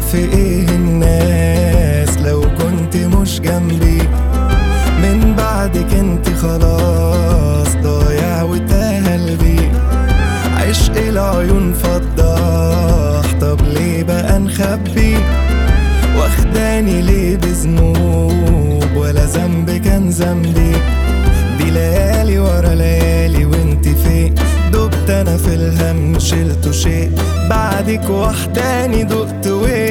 في ايه الناس لو كنت مش جنبي؟ من بعدك انت خلاص ضايع وتاه قلبي. عشق العيون فضاح، طب ليه بقى نخبي؟ واخداني ليه بذنوب ولا ذنب كان ذنبي؟ دي ليالي ورا ليالي وانت فين؟ دبت انا في الهم شلته شيء، بعدك وحداني دقت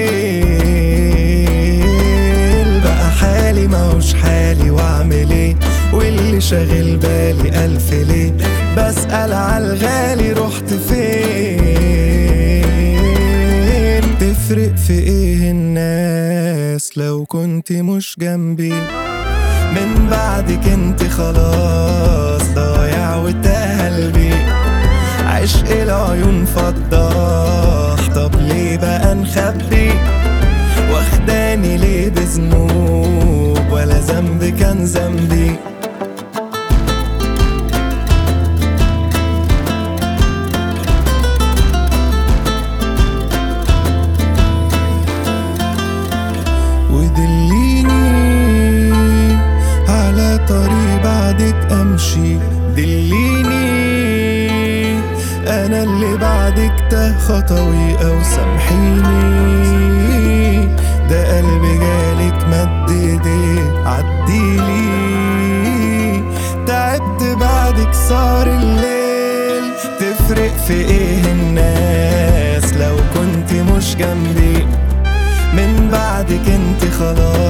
ويل. بقى حالي ماهوش حالي واعمل ايه؟ واللي شاغل بالي الف ليه؟ بسأل عالغالي رحت فين؟ تفرق في ايه الناس لو كنت مش جنبي؟ من بعدك انت خلاص ضايع وتاه قلبي. عشق العيون فضاح، طب ليه بقى نخبي؟ واخداني ليه بذنوب ولا ذنب كان ذنبي؟ طريق بعدك امشي، دليني انا اللي بعدك تاه خطوي او سامحيني. ده قلبي جالك مد ايديه عديلي، تعبت بعدك صار الليل. تفرق في ايه الناس لو كنت مش جنبي؟ من بعدك انت خلاص